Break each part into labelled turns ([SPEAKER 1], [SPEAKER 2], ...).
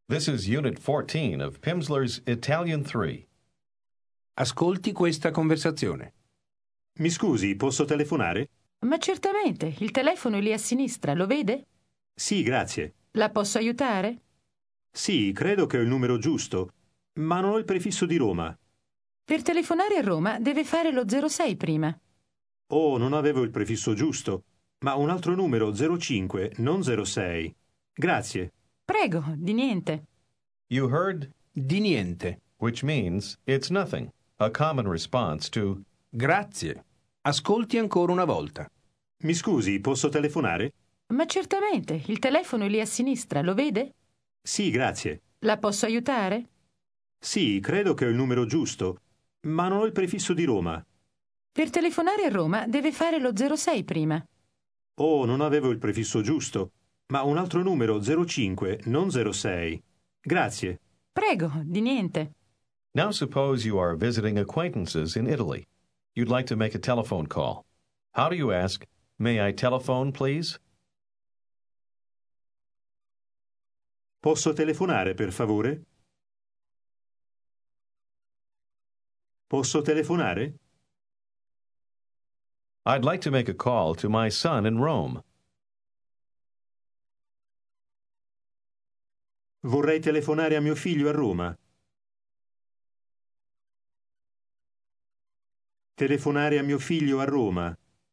[SPEAKER 1] This is Unit 14 of Pimsleur's Italian 3.
[SPEAKER 2] Ascolti questa conversazione.
[SPEAKER 3] Mi scusi, posso telefonare?
[SPEAKER 4] Ma certamente, il telefono è lì a sinistra, lo vede?
[SPEAKER 3] Sì, grazie.
[SPEAKER 4] La posso aiutare?
[SPEAKER 3] Sì, credo che ho il numero giusto, ma non ho il prefisso di Roma.
[SPEAKER 4] Per telefonare a Roma deve fare lo 06 prima.
[SPEAKER 3] Oh, non avevo il prefisso giusto, ma un altro numero 05, non 06. Grazie.
[SPEAKER 4] Prego, di niente.
[SPEAKER 1] You heard
[SPEAKER 2] Di niente.
[SPEAKER 1] which means it's nothing, a common response to
[SPEAKER 2] Grazie. Ascolti ancora una volta.
[SPEAKER 3] Mi scusi, posso telefonare?
[SPEAKER 4] Ma certamente, il telefono è lì a sinistra, lo vede?
[SPEAKER 3] Sì, grazie.
[SPEAKER 4] La posso aiutare?
[SPEAKER 3] Sì, credo che ho il numero giusto, ma non ho il prefisso di Roma.
[SPEAKER 4] Per telefonare a Roma deve fare lo 06 prima.
[SPEAKER 3] Oh, non avevo il prefisso giusto, ma un altro numero 05, non 06. Grazie.
[SPEAKER 4] Prego, di niente.
[SPEAKER 1] Now suppose you are visiting acquaintances in Italy. You'd like to make a telephone call. How do you ask, "May I telephone, please?"
[SPEAKER 3] Posso telefonare, per favore? Posso telefonare?
[SPEAKER 1] I'd like to make a call to my son in Rome.
[SPEAKER 3] Vorrei telefonare a mio figlio a Roma. Telefonare a mio figlio a Roma.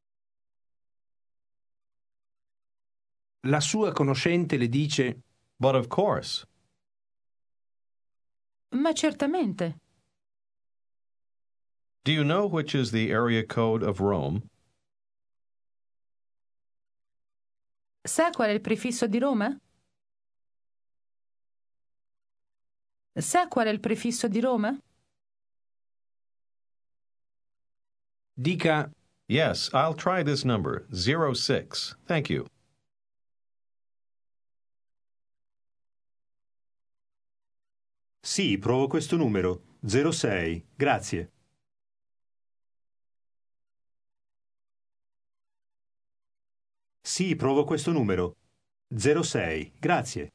[SPEAKER 2] La sua conoscente le dice:
[SPEAKER 1] But of course.
[SPEAKER 4] Ma certamente.
[SPEAKER 1] Do you know which is the area code of Rome?
[SPEAKER 4] Sa qual è il prefisso di Roma? Sa qual è il prefisso di Roma?
[SPEAKER 2] Dica:
[SPEAKER 1] Yes, I'll try this number, 06. Thank you.
[SPEAKER 3] Sì, provo questo numero, 06. Grazie. Sì, provo questo numero, 06. Grazie.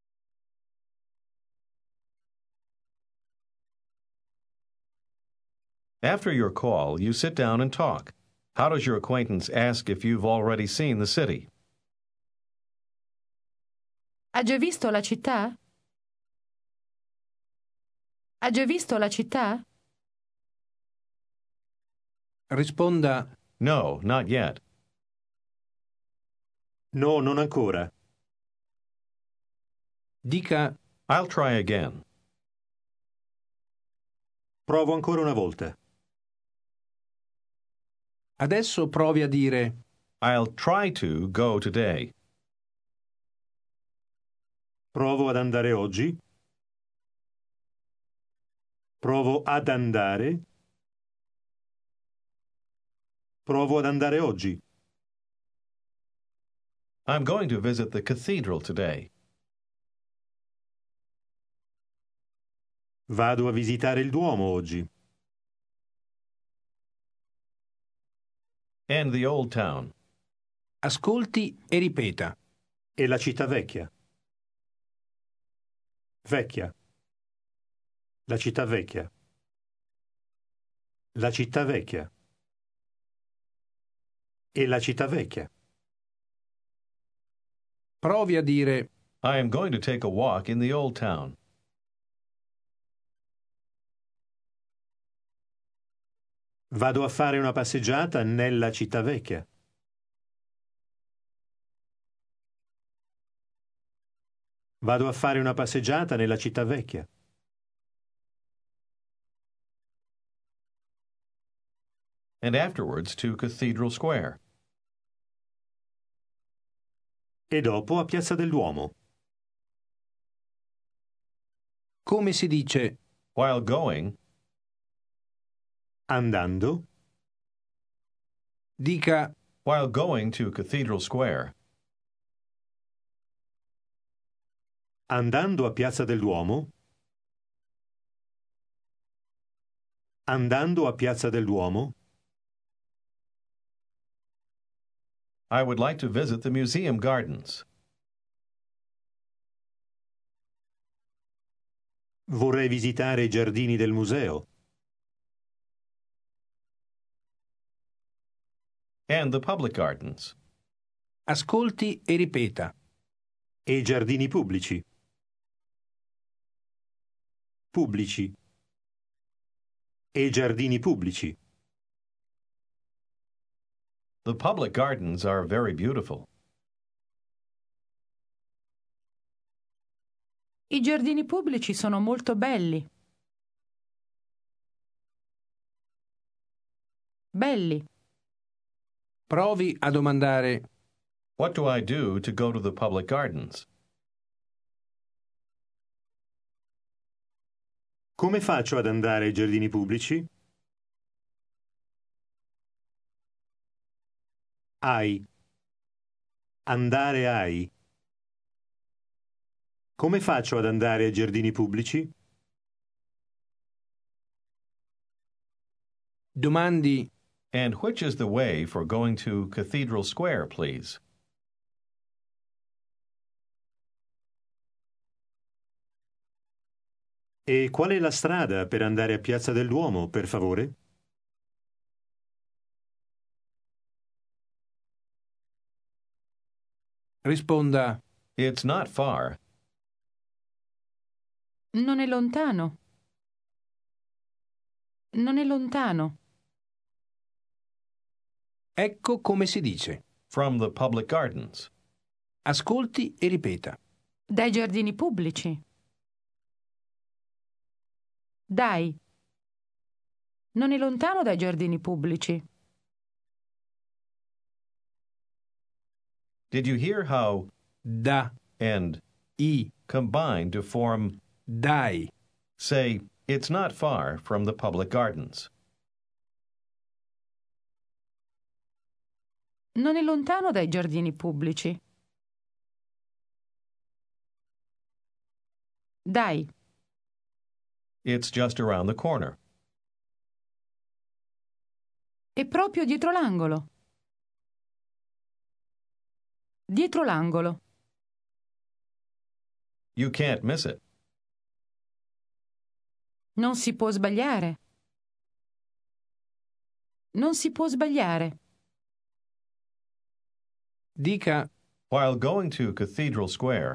[SPEAKER 1] After your call, you sit down and talk. How does your acquaintance ask if you've already seen the city?
[SPEAKER 4] Ha già visto la città? Ha già visto la città?
[SPEAKER 2] risponda:
[SPEAKER 1] No, not yet.
[SPEAKER 3] No, non ancora.
[SPEAKER 2] Dica:
[SPEAKER 1] I'll try again.
[SPEAKER 3] Provo ancora una volta.
[SPEAKER 2] adesso provi a dire:
[SPEAKER 1] I'll try to go today.
[SPEAKER 3] Provo ad andare oggi. Provo ad andare. Provo ad andare oggi.
[SPEAKER 1] I'm going to visit the cathedral today.
[SPEAKER 3] Vado a visitare il Duomo oggi.
[SPEAKER 1] And the old town.
[SPEAKER 2] ascolti e ripeta.
[SPEAKER 3] E la città vecchia. Vecchia. La città vecchia. La città vecchia. E la città vecchia.
[SPEAKER 2] Provi a dire:
[SPEAKER 1] I am going to take a walk in the old town.
[SPEAKER 3] Vado a fare una passeggiata nella città vecchia. Vado a fare una passeggiata nella città vecchia.
[SPEAKER 1] And afterwards to Cathedral Square.
[SPEAKER 3] E dopo a Piazza del Duomo.
[SPEAKER 2] come si dice
[SPEAKER 1] While going,
[SPEAKER 3] Andando.
[SPEAKER 2] dica:
[SPEAKER 1] while going to Cathedral Square.
[SPEAKER 3] Andando a Piazza del Duomo. Andando a Piazza del Duomo.
[SPEAKER 1] I would like to visit the museum gardens.
[SPEAKER 3] Vorrei visitare i giardini del museo.
[SPEAKER 1] And the public gardens.
[SPEAKER 2] Ascolti e ripeta.
[SPEAKER 3] E i giardini pubblici. Pubblici. E i giardini pubblici.
[SPEAKER 1] The public gardens are very beautiful.
[SPEAKER 4] I giardini pubblici sono molto belli. Belli.
[SPEAKER 2] Provi a domandare
[SPEAKER 1] What do I do to go to the public gardens?
[SPEAKER 3] Come faccio ad andare ai giardini pubblici? Ai. Andare ai. Come faccio ad andare ai giardini pubblici?
[SPEAKER 2] domandi
[SPEAKER 1] And which is the way for going to Cathedral Square, please?
[SPEAKER 3] E qual è la strada per andare a Piazza del Duomo, per favore?
[SPEAKER 2] risponda
[SPEAKER 1] It's not far.
[SPEAKER 4] Non è lontano. Non è lontano.
[SPEAKER 2] ecco come si dice.
[SPEAKER 1] From the public gardens.
[SPEAKER 2] Ascolti e ripeta.
[SPEAKER 4] Dai giardini pubblici. Dai. Non è lontano dai giardini pubblici.
[SPEAKER 1] Did you hear how
[SPEAKER 2] Da,
[SPEAKER 1] and
[SPEAKER 2] i,
[SPEAKER 1] combine to form
[SPEAKER 2] dai.
[SPEAKER 1] say, it's not far from the public gardens?
[SPEAKER 4] Non è lontano dai giardini pubblici. Dai.
[SPEAKER 1] It's just around the corner.
[SPEAKER 4] È proprio dietro l'angolo. Dietro l'angolo.
[SPEAKER 1] You can't miss it.
[SPEAKER 4] Non si può sbagliare. Non si può sbagliare.
[SPEAKER 2] Dica
[SPEAKER 1] While going to Cathedral Square,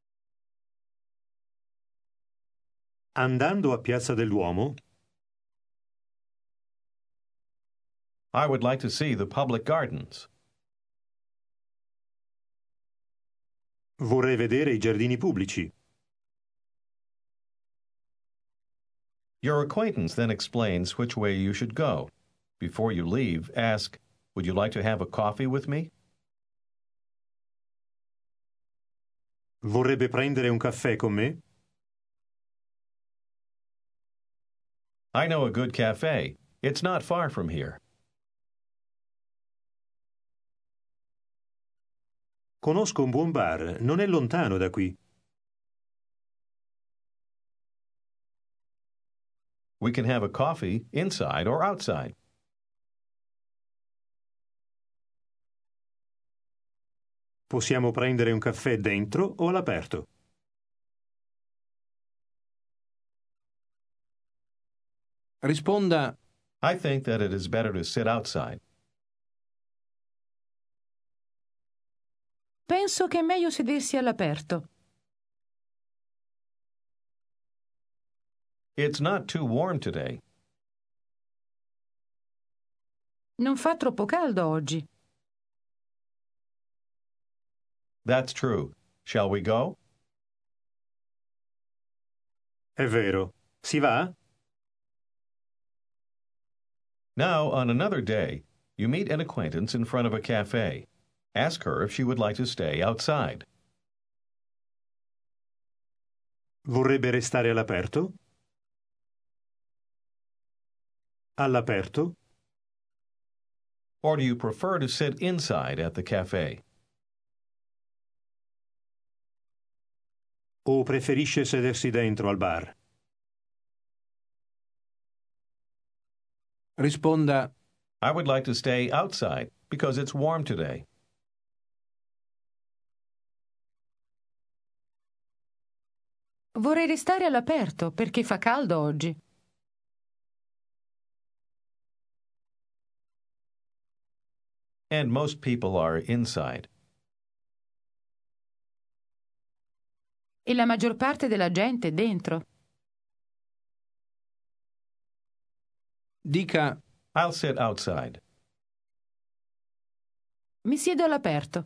[SPEAKER 3] Andando a Piazza del Duomo,
[SPEAKER 1] I would like to see the public gardens.
[SPEAKER 3] vorrei vedere i giardini pubblici.
[SPEAKER 1] Your acquaintance then explains which way you should go. Before you leave, ask, would you like to have a coffee with me?
[SPEAKER 3] Vorrebbe prendere un caffè con me?
[SPEAKER 1] I know a good cafe. It's not far from here.
[SPEAKER 3] Conosco un buon bar, non è lontano da qui.
[SPEAKER 1] We can have a coffee inside or outside.
[SPEAKER 3] Possiamo prendere un caffè dentro o all'aperto.
[SPEAKER 2] risponda
[SPEAKER 1] I think that it is better to sit outside.
[SPEAKER 4] Penso che è meglio sedersi all'aperto.
[SPEAKER 1] It's not too warm today.
[SPEAKER 4] Non fa troppo caldo oggi.
[SPEAKER 1] That's true. Shall we go?
[SPEAKER 3] È vero. Si va?
[SPEAKER 1] Now, on another day, you meet an acquaintance in front of a cafe. Ask her if she would like to stay outside.
[SPEAKER 3] Vorrebbe restare all'aperto? All'aperto?
[SPEAKER 1] Or do you prefer to sit inside at the cafe?
[SPEAKER 3] O preferisce sedersi dentro al bar?
[SPEAKER 2] risponda
[SPEAKER 1] I would like to stay outside because it's warm today.
[SPEAKER 4] Vorrei restare all'aperto perché fa caldo oggi.
[SPEAKER 1] And most people are inside.
[SPEAKER 4] E la maggior parte della gente è dentro.
[SPEAKER 2] Dica
[SPEAKER 1] I'll sit outside.
[SPEAKER 4] Mi siedo all'aperto.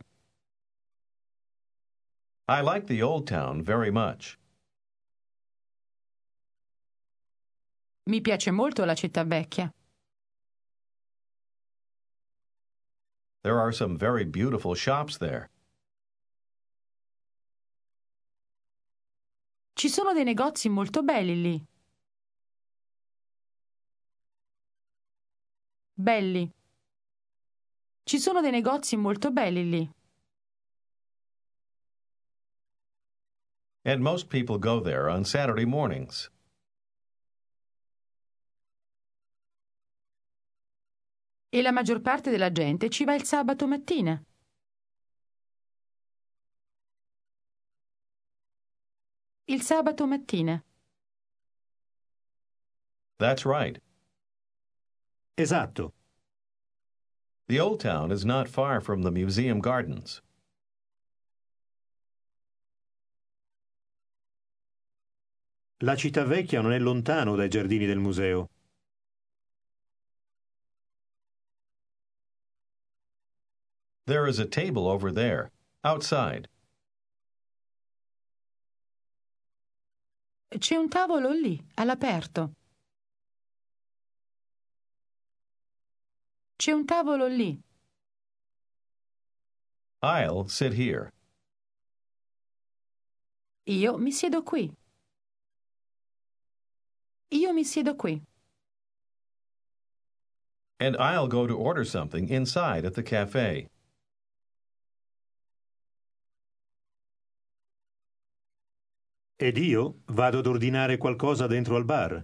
[SPEAKER 1] I like the old town very much.
[SPEAKER 4] Mi piace molto la città vecchia.
[SPEAKER 1] There are some very beautiful shops there.
[SPEAKER 4] Ci sono dei negozi molto belli lì. Belli. Ci sono dei negozi molto belli lì.
[SPEAKER 1] And most people go there on Saturday mornings.
[SPEAKER 4] E la maggior parte della gente ci va il sabato mattina. Il sabato mattina.
[SPEAKER 1] That's right.
[SPEAKER 3] Esatto.
[SPEAKER 1] The old town is not far from the museum gardens.
[SPEAKER 3] La città vecchia non è lontano dai giardini del museo.
[SPEAKER 1] There is a table over there, outside.
[SPEAKER 4] C'è un tavolo lì, all'aperto. C'è un tavolo lì.
[SPEAKER 1] I'll sit here.
[SPEAKER 4] Io mi siedo qui. Io mi siedo qui.
[SPEAKER 1] And I'll go to order something inside at the cafe.
[SPEAKER 3] Ed io vado ad ordinare qualcosa dentro al bar.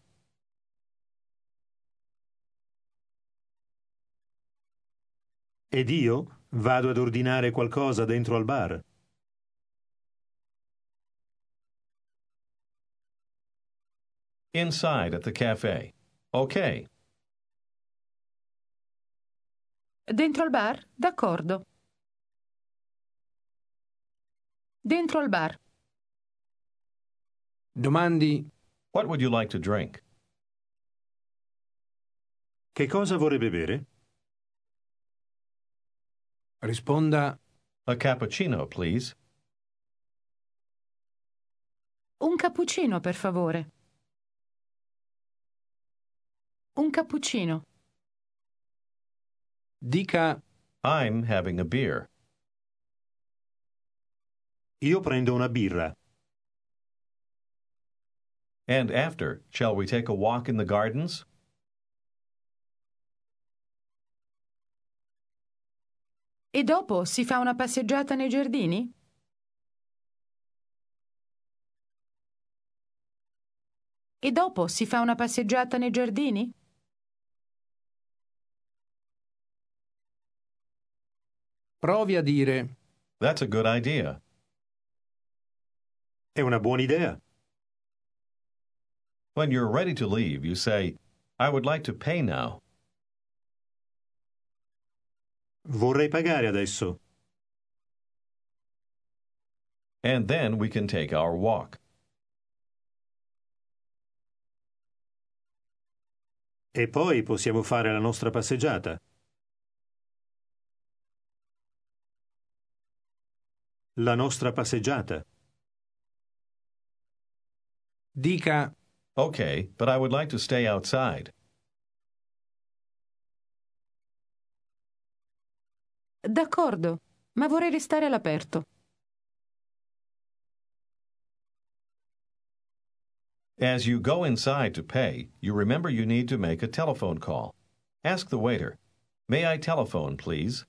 [SPEAKER 3] Ed io vado ad ordinare qualcosa dentro al bar.
[SPEAKER 1] Inside at the cafe. Okay.
[SPEAKER 4] Dentro al bar? D'accordo. Dentro al bar.
[SPEAKER 2] domandi
[SPEAKER 1] What would you like to drink?
[SPEAKER 3] Che cosa vorrebbe bere?
[SPEAKER 2] risponda
[SPEAKER 1] A cappuccino, please.
[SPEAKER 4] Un cappuccino, per favore. Un cappuccino.
[SPEAKER 2] dica
[SPEAKER 1] I'm having a beer.
[SPEAKER 3] Io prendo una birra.
[SPEAKER 1] And after, shall we take a walk in the gardens?
[SPEAKER 4] E dopo si fa una passeggiata nei giardini? E dopo si fa una passeggiata nei giardini?
[SPEAKER 2] provi a dire
[SPEAKER 1] That's a good idea.
[SPEAKER 3] È una buona idea.
[SPEAKER 1] When you're ready to leave, you say, I would like to pay now.
[SPEAKER 3] Vorrei pagare adesso.
[SPEAKER 1] And then we can take our walk.
[SPEAKER 3] E poi possiamo fare la nostra passeggiata. La nostra passeggiata.
[SPEAKER 2] dica
[SPEAKER 1] Okay, but I would like to stay outside.
[SPEAKER 4] D'accordo, ma vorrei restare all'aperto.
[SPEAKER 1] As you go inside to pay, you remember you need to make a telephone call. Ask the waiter, May I telephone, please?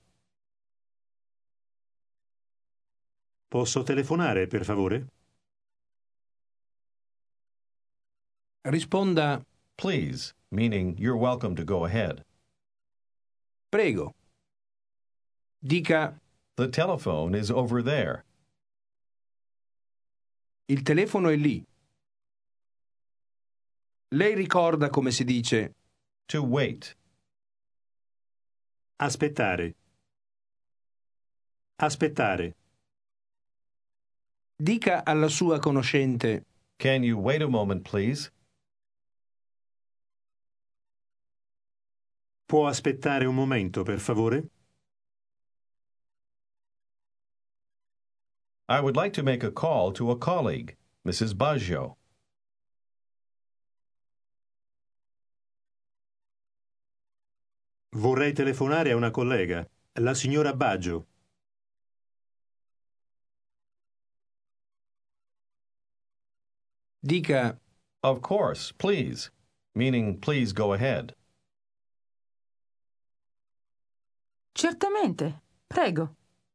[SPEAKER 3] Posso telefonare, per favore?
[SPEAKER 2] risponda
[SPEAKER 1] Please, meaning you're welcome to go ahead.
[SPEAKER 2] prego. Dica
[SPEAKER 1] The telephone is over there.
[SPEAKER 2] il telefono è lì. Lei ricorda come si dice
[SPEAKER 1] To wait.
[SPEAKER 3] Aspettare. Aspettare.
[SPEAKER 2] dica alla sua conoscente
[SPEAKER 1] Can you wait a moment, please?
[SPEAKER 3] Può aspettare un momento, per favore?
[SPEAKER 1] I would like to make a call to a colleague, Mrs. Baggio.
[SPEAKER 3] Vorrei telefonare a una collega, la signora Baggio.
[SPEAKER 2] dica
[SPEAKER 1] Of course, please, meaning please go ahead.
[SPEAKER 4] Certamente, prego.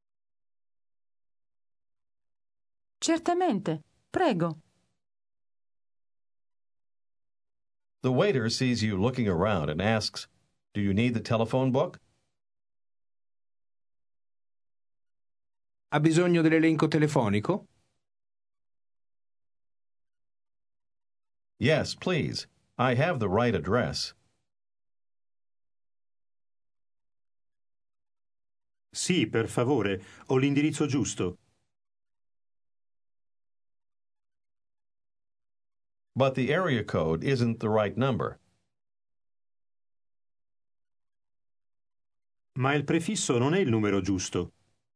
[SPEAKER 4] Certamente, prego.
[SPEAKER 1] The waiter sees you looking around and asks, Do you need the telephone book?
[SPEAKER 2] ha bisogno dell'elenco telefonico?
[SPEAKER 1] Yes, please. I have the right address.
[SPEAKER 3] Sì, per favore, ho l'indirizzo giusto.
[SPEAKER 1] But the area code isn't the right number.
[SPEAKER 3] Ma il prefisso non è il numero giusto.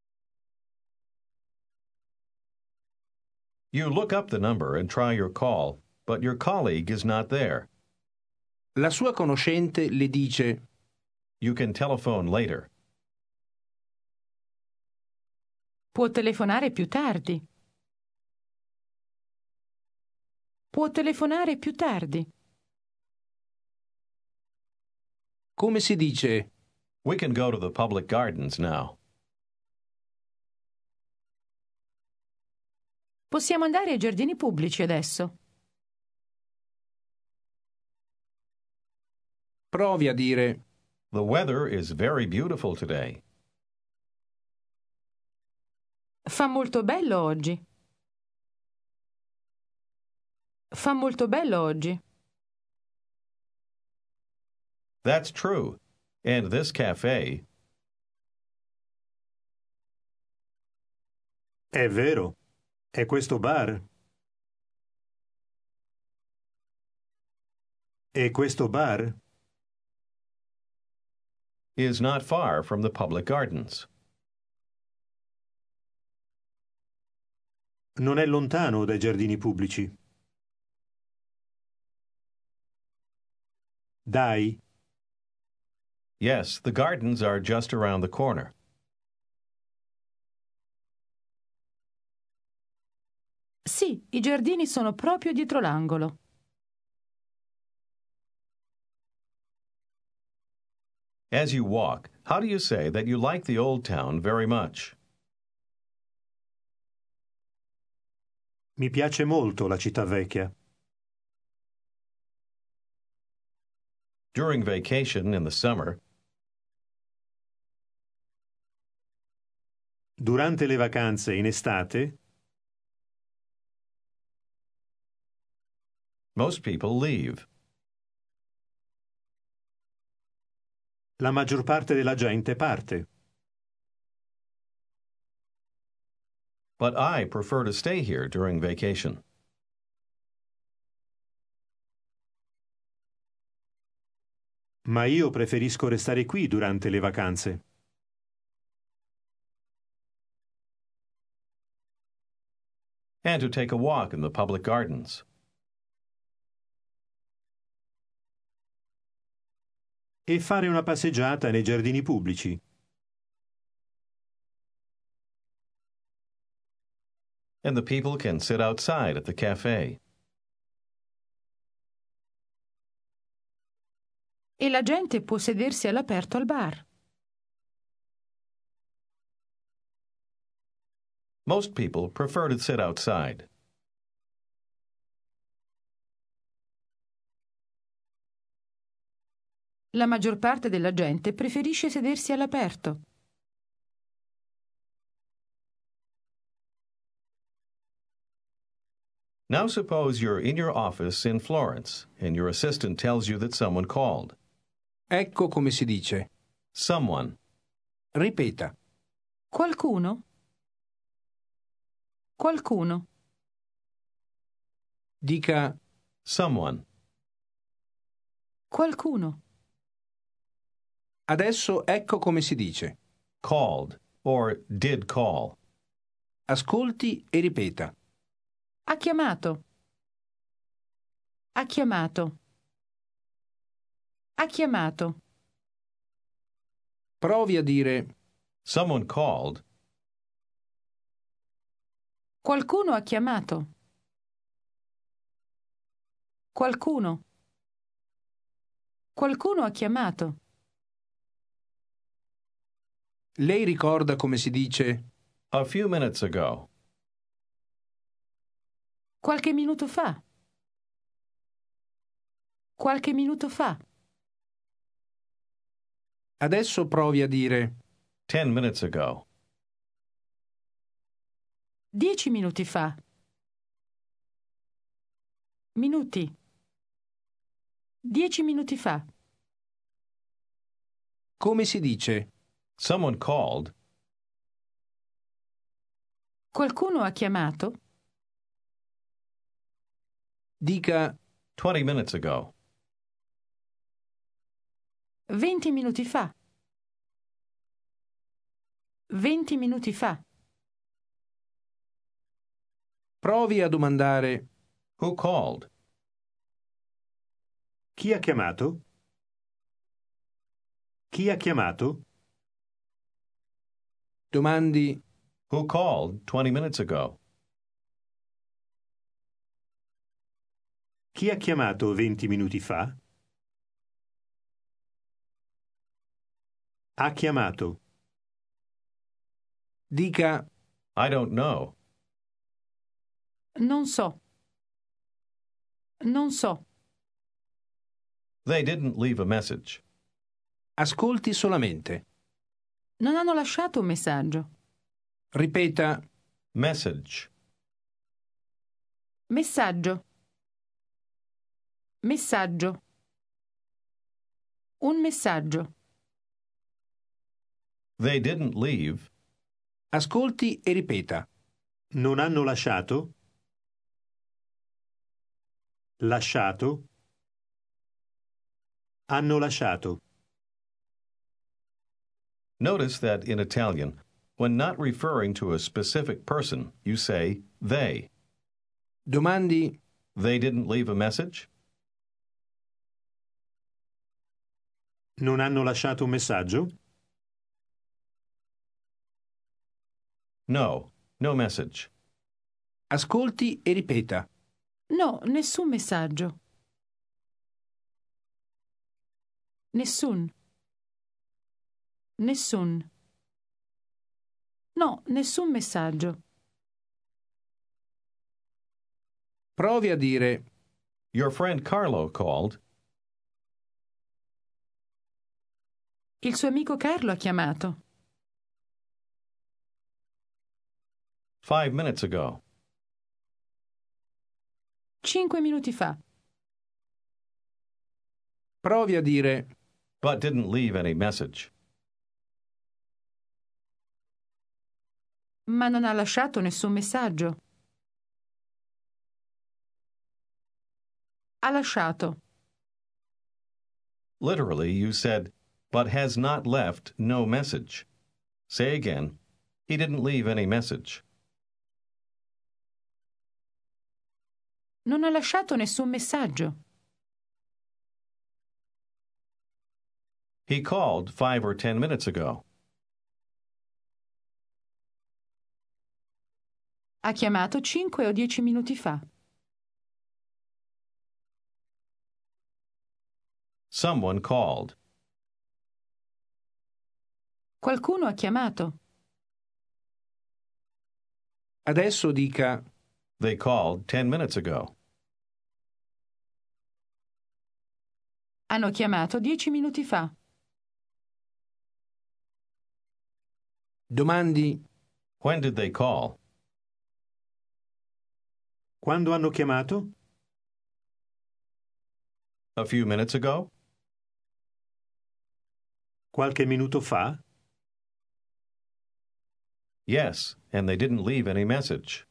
[SPEAKER 1] You look up the number and try your call, but your colleague is not there.
[SPEAKER 2] La sua conoscente le dice
[SPEAKER 1] You can telephone later.
[SPEAKER 4] Può telefonare più tardi. Può telefonare più tardi.
[SPEAKER 2] come si dice
[SPEAKER 1] We can go to the public gardens now.
[SPEAKER 4] Possiamo andare ai giardini pubblici adesso.
[SPEAKER 2] provi a dire
[SPEAKER 1] The weather is very beautiful today.
[SPEAKER 4] Fa molto bello oggi. Fa molto bello oggi.
[SPEAKER 1] That's true. And this cafe,
[SPEAKER 3] È vero. È questo bar? E questo bar?
[SPEAKER 1] is not far from the public gardens.
[SPEAKER 3] Non è lontano dai giardini pubblici. Dai.
[SPEAKER 1] Yes, the gardens are just around the corner.
[SPEAKER 4] Sì, i giardini sono proprio dietro l'angolo.
[SPEAKER 1] As you walk, how do you say that you like the old town very much?
[SPEAKER 3] Mi piace molto la città vecchia.
[SPEAKER 1] During vacation in the summer,
[SPEAKER 3] Durante le vacanze in estate,
[SPEAKER 1] most people leave.
[SPEAKER 3] la maggior parte della gente parte.
[SPEAKER 1] But I prefer to stay here during vacation.
[SPEAKER 3] Ma io preferisco restare qui durante le vacanze.
[SPEAKER 1] And to take a walk in the public gardens.
[SPEAKER 3] E fare una passeggiata nei giardini pubblici.
[SPEAKER 1] And the people can sit outside at the cafe.
[SPEAKER 4] E la gente può sedersi all'aperto al bar.
[SPEAKER 1] Most people prefer to sit outside.
[SPEAKER 4] La maggior parte della gente preferisce sedersi all'aperto.
[SPEAKER 1] Now suppose you're in your office in Florence and your assistant tells you that someone called.
[SPEAKER 2] Ecco come si dice.
[SPEAKER 1] Someone.
[SPEAKER 2] Ripeta.
[SPEAKER 4] Qualcuno? Qualcuno.
[SPEAKER 2] Dica
[SPEAKER 1] Someone.
[SPEAKER 4] Qualcuno.
[SPEAKER 2] adesso ecco come si dice.
[SPEAKER 1] Called or did call.
[SPEAKER 2] Ascolti e ripeta.
[SPEAKER 4] Ha chiamato. Ha chiamato. Ha chiamato.
[SPEAKER 2] Provi a dire
[SPEAKER 1] Someone called.
[SPEAKER 4] Qualcuno ha chiamato. Qualcuno. Qualcuno ha chiamato.
[SPEAKER 2] lei ricorda come si dice
[SPEAKER 1] A few minutes ago.
[SPEAKER 4] Qualche minuto fa. Qualche minuto fa.
[SPEAKER 2] adesso provi a dire
[SPEAKER 1] 10 minutes ago.
[SPEAKER 4] 10 minuti fa. Minuti. 10 minuti fa.
[SPEAKER 2] come si dice.
[SPEAKER 1] Someone called.
[SPEAKER 4] Qualcuno ha chiamato.
[SPEAKER 2] Dica
[SPEAKER 1] 20 minutes ago.
[SPEAKER 4] 20 minuti fa. 20 minuti fa.
[SPEAKER 2] provi a domandare
[SPEAKER 1] Who called?
[SPEAKER 3] Chi ha chiamato? Chi ha chiamato?
[SPEAKER 2] domandi
[SPEAKER 1] Who called 20 minutes ago?
[SPEAKER 3] Chi ha chiamato 20 minuti fa? Ha chiamato.
[SPEAKER 2] dica
[SPEAKER 1] I don't know.
[SPEAKER 4] Non so. Non so.
[SPEAKER 1] They didn't leave a message.
[SPEAKER 2] ascolti solamente.
[SPEAKER 4] Non hanno lasciato un messaggio.
[SPEAKER 2] Ripeta
[SPEAKER 1] Message.
[SPEAKER 4] Messaggio. Messaggio. Un messaggio.
[SPEAKER 1] They didn't leave.
[SPEAKER 2] ascolti e ripeta.
[SPEAKER 3] Non hanno lasciato? Lasciato? Hanno lasciato.
[SPEAKER 1] Notice that in Italian, when not referring to a specific person, you say they.
[SPEAKER 2] Domandi
[SPEAKER 1] They didn't leave a message?
[SPEAKER 3] Non hanno lasciato un messaggio?
[SPEAKER 1] No, no message.
[SPEAKER 2] ascolti e ripeta.
[SPEAKER 4] No, nessun messaggio. Nessun. Nessun. No, nessun messaggio.
[SPEAKER 2] Provi a dire
[SPEAKER 1] Your friend Carlo called.
[SPEAKER 4] Il suo amico Carlo ha chiamato.
[SPEAKER 1] 5 minutes ago.
[SPEAKER 4] 5 minuti fa.
[SPEAKER 2] provi a dire
[SPEAKER 1] But didn't leave any message.
[SPEAKER 4] Ma non ha lasciato nessun messaggio. Ha lasciato.
[SPEAKER 1] Literally, you said, but has not left no message. Say again, he didn't leave any message.
[SPEAKER 4] Non ha lasciato nessun messaggio.
[SPEAKER 1] He called 5 or 10 minutes ago.
[SPEAKER 4] Ha chiamato 5 o 10 minuti fa.
[SPEAKER 1] Someone called.
[SPEAKER 4] Qualcuno ha chiamato.
[SPEAKER 2] adesso dica
[SPEAKER 1] They called 10 minutes ago.
[SPEAKER 4] Hanno chiamato 10 minuti fa.
[SPEAKER 2] domandi
[SPEAKER 1] When did they call?
[SPEAKER 3] Quando hanno chiamato?
[SPEAKER 1] A few minutes ago?
[SPEAKER 3] Qualche minuto fa?
[SPEAKER 1] Yes, and they didn't leave any message.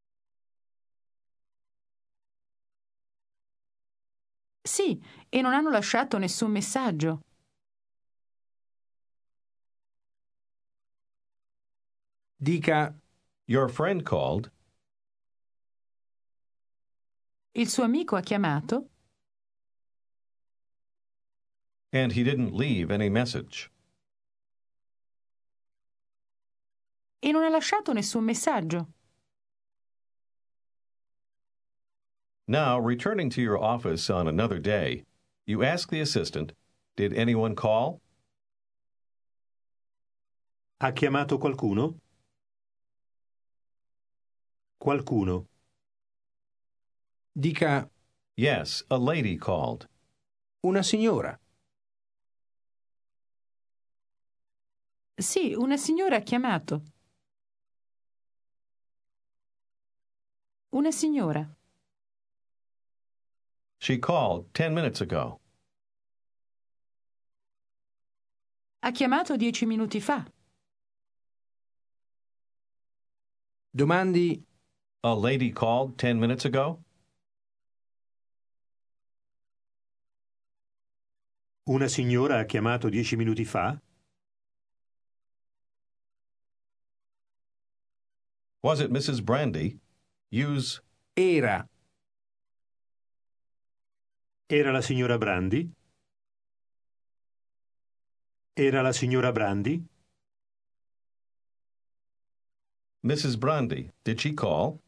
[SPEAKER 4] Sì, e non hanno lasciato nessun messaggio.
[SPEAKER 2] Dica
[SPEAKER 1] Your friend called.
[SPEAKER 4] Il suo amico ha chiamato
[SPEAKER 1] And he didn't leave any message.
[SPEAKER 4] e non ha lasciato nessun messaggio.
[SPEAKER 1] Now, returning to your office on another day, you ask the assistant, did anyone call?
[SPEAKER 3] Ha chiamato qualcuno? Qualcuno.
[SPEAKER 2] dica
[SPEAKER 1] Yes, a lady called.
[SPEAKER 2] una signora.
[SPEAKER 4] Sì, una signora ha chiamato. Una signora.
[SPEAKER 1] She called 10 minutes ago.
[SPEAKER 4] Ha chiamato 10 minuti fa.
[SPEAKER 2] Domandi
[SPEAKER 1] A lady called 10 minutes ago?
[SPEAKER 3] Una signora ha chiamato 10 minuti fa?
[SPEAKER 1] Was it Mrs. Brandy? Use
[SPEAKER 2] era,
[SPEAKER 3] Era la signora Brandi? Era la signora Brandi?
[SPEAKER 1] Mrs. Brandy. Did she call?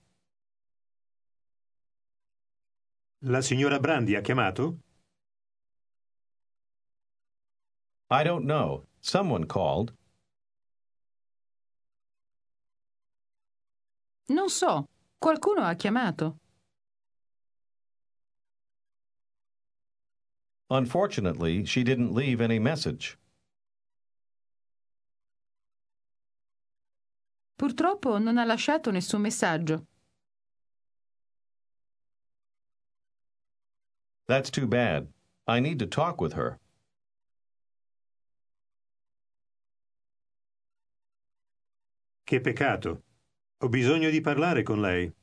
[SPEAKER 3] La signora Brandi ha chiamato?
[SPEAKER 1] I don't know. Someone called.
[SPEAKER 4] Non so, qualcuno ha chiamato.
[SPEAKER 1] Unfortunately, she didn't leave any message.
[SPEAKER 4] Purtroppo non ha lasciato nessun messaggio.
[SPEAKER 1] That's too bad. I need to talk with her.
[SPEAKER 3] Che peccato. Ho bisogno di parlare con lei.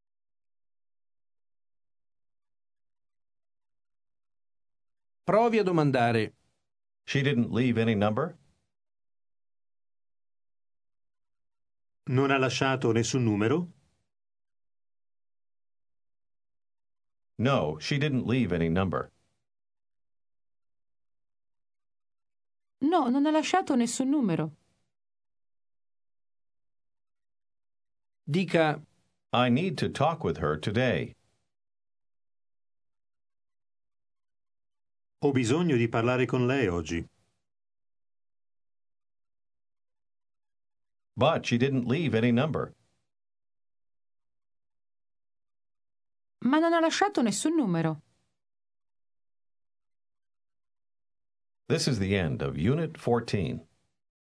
[SPEAKER 2] provi a domandare.
[SPEAKER 1] She didn't leave any number?
[SPEAKER 3] Non ha lasciato nessun numero?
[SPEAKER 1] No, she didn't leave any number.
[SPEAKER 4] No, non ha lasciato nessun numero.
[SPEAKER 2] Dica
[SPEAKER 1] I need to talk with her today.
[SPEAKER 3] Ho bisogno di parlare con lei oggi.
[SPEAKER 1] But she didn't leave any number.
[SPEAKER 4] Ma non ha lasciato nessun numero.
[SPEAKER 1] This is the end of Unit 14.